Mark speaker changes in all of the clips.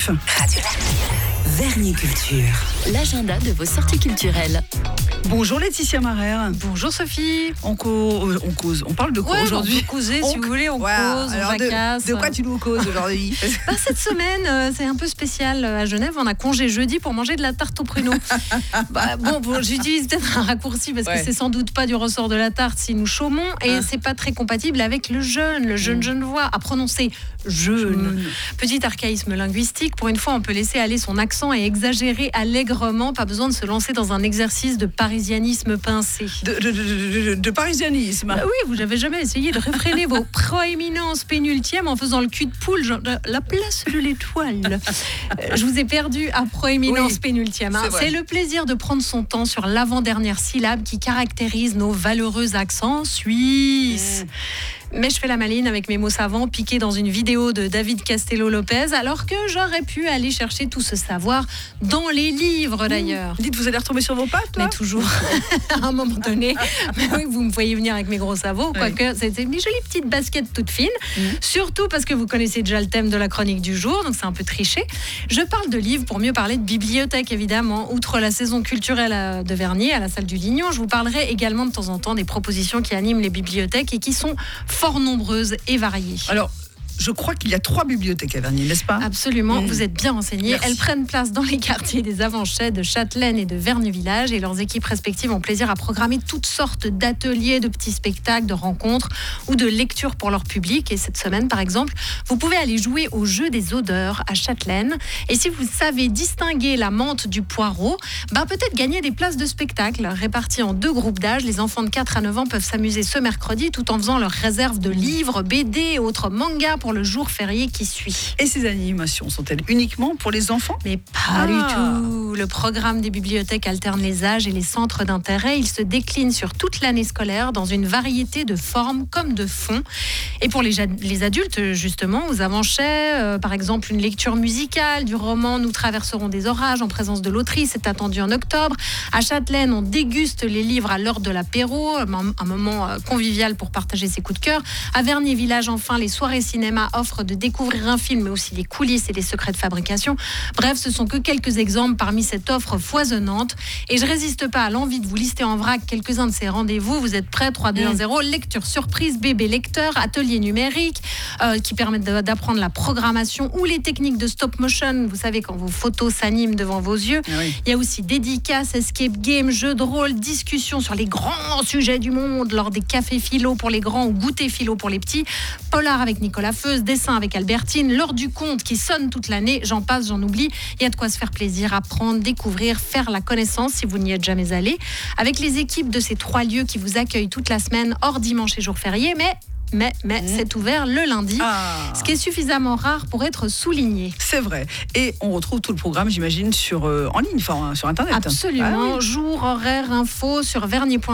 Speaker 1: Radio Lac. Vernis Culture.
Speaker 2: L'agenda de vos sorties culturelles.
Speaker 3: Bonjour Laetitia Marère.
Speaker 4: Bonjour Sophie.
Speaker 3: On cause. On parle de quoi aujourd'hui?
Speaker 4: On peut causer si vous voulez, on cause,
Speaker 3: alors
Speaker 4: on jacasse.
Speaker 3: de quoi tu nous causes aujourd'hui?
Speaker 4: Cette semaine, c'est un peu spécial à Genève. On a congé jeudi pour manger de la tarte au pruneau. J'utilise peut-être un raccourci parce que c'est sans doute pas du ressort de la tarte si nous chômons et c'est pas très compatible avec le jeune genevois à prononcer jeune. Petit archaïsme linguistique. Pour une fois, on peut laisser aller son accent et exagérer allègrement. Pas besoin de se lancer dans un exercice de parisianisme pincé.
Speaker 3: De parisianisme.
Speaker 4: Oui, vous n'avez jamais essayé de réfréner vos proéminences pénultièmes en faisant le cul de poule, genre la place de l'étoile. Je vous ai perdu à proéminence pénultième. C'est le plaisir de prendre son temps sur l'avant-dernière syllabe qui caractérise nos valeureux accents suisses. Mais je fais la maline avec mes mots savants piqués dans une vidéo de David Castello-Lopez, alors que j'aurais pu aller chercher tout ce savoir dans les livres d'ailleurs.
Speaker 3: Dites, vous allez retomber sur vos pattes, là?
Speaker 4: Mais toujours, à un moment donné. Mais oui, vous me voyez venir avec mes gros sabots, quoique c'était mes jolies petites baskets toutes fines. Surtout parce que vous connaissez déjà le thème de la chronique du jour, donc c'est un peu triché. Je parle de livres pour mieux parler de bibliothèque, évidemment. Outre la saison culturelle de Vernier, à la salle du Lignon, je vous parlerai également de temps en temps des propositions qui animent les bibliothèques et qui sont fort nombreuses et variées.
Speaker 3: Alors, je crois qu'il y a 3 bibliothèques à Vernier, n'est-ce pas?
Speaker 4: Absolument, vous êtes bien renseignés.
Speaker 3: Merci.
Speaker 4: Elles prennent place dans les quartiers des Avanchets, de Châtelaine et de Vernier-Village et leurs équipes respectives ont plaisir à programmer toutes sortes d'ateliers, de petits spectacles, de rencontres ou de lectures pour leur public. Et cette semaine, par exemple, vous pouvez aller jouer au jeu des odeurs à Châtelaine. Et si vous savez distinguer la menthe du poireau, peut-être gagner des places de spectacle. Réparties en 2 groupes d'âge, les enfants de 4 à 9 ans peuvent s'amuser ce mercredi tout en faisant leur réserve de livres, BD et autres mangas pour le jour férié qui suit.
Speaker 3: Et ces animations sont-elles uniquement pour les enfants?
Speaker 4: Mais pas du tout. Le programme des bibliothèques alterne les âges et les centres d'intérêt. Il se décline sur toute l'année scolaire dans une variété de formes comme de fonds. Et pour les adultes, justement, aux Avanchets, par exemple, une lecture musicale du roman Nous traverserons des orages en présence de l'autrice est attendue en octobre. À Châtelaine, on déguste les livres à l'heure de l'apéro, un moment convivial pour partager ses coups de cœur. À Vernier-Village, enfin, les soirées cinéma offre de découvrir un film, mais aussi les coulisses et les secrets de fabrication. Bref, ce sont que quelques exemples parmi cette offre foisonnante. Et je résiste pas à l'envie de vous lister en vrac quelques-uns de ces rendez-vous. Vous êtes prêts? 3, 2, 1, 0. Lecture surprise, bébé lecteur, atelier numérique qui permettent d'apprendre la programmation ou les techniques de stop motion. Vous savez, quand vos photos s'animent devant vos yeux. Il y a aussi dédicaces, escape game, jeux de rôle, discussions sur les grands sujets du monde lors des cafés philo pour les grands ou goûter philo pour les petits. Polar avec Nicolas Feuz, dessin avec Albertine, l'heure du conte qui sonne toute l'année, j'en passe, j'en oublie. Il y a de quoi se faire plaisir, apprendre, découvrir, faire la connaissance si vous n'y êtes jamais allé. Avec les équipes de ces 3 lieux qui vous accueillent toute la semaine, hors dimanche et jour férié, mais c'est ouvert le lundi, ce qui est suffisamment rare pour être souligné.
Speaker 3: C'est vrai. Et on retrouve tout le programme, j'imagine, en ligne, sur Internet.
Speaker 4: Absolument. Jour, horaire, info sur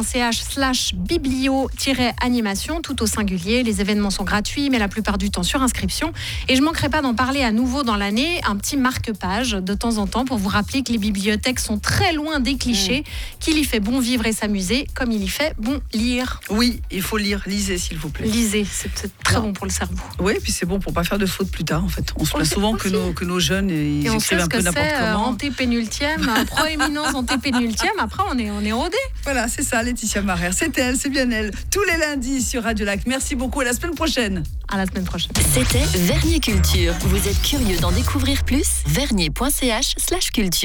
Speaker 4: vernier.ch/biblio-animation, tout au singulier. Les événements sont gratuits, mais la plupart du temps sur inscription. Et je ne manquerai pas d'en parler à nouveau dans l'année, un petit marque-page de temps en temps pour vous rappeler que les bibliothèques sont très loin des clichés, qu'il y fait bon vivre et s'amuser, comme il y fait bon lire.
Speaker 3: Oui, il faut lire. Lisez, s'il vous plaît.
Speaker 4: C'est très bon pour le cerveau.
Speaker 3: Oui, puis c'est bon pour pas faire de fautes plus tard, en fait. On se plaint souvent que nos jeunes ils écrivent un peu n'importe comment.
Speaker 4: Antépénultième, proéminence antépénultième. Après, on est rodé.
Speaker 3: Voilà, c'est ça, Laetitia Marère. C'est elle, c'est bien elle. Tous les lundis sur Radio Lac. Merci beaucoup. À la semaine prochaine.
Speaker 4: À la semaine prochaine.
Speaker 2: C'était Vernier Culture. Vous êtes curieux d'en découvrir plus? Vernier.ch/culture.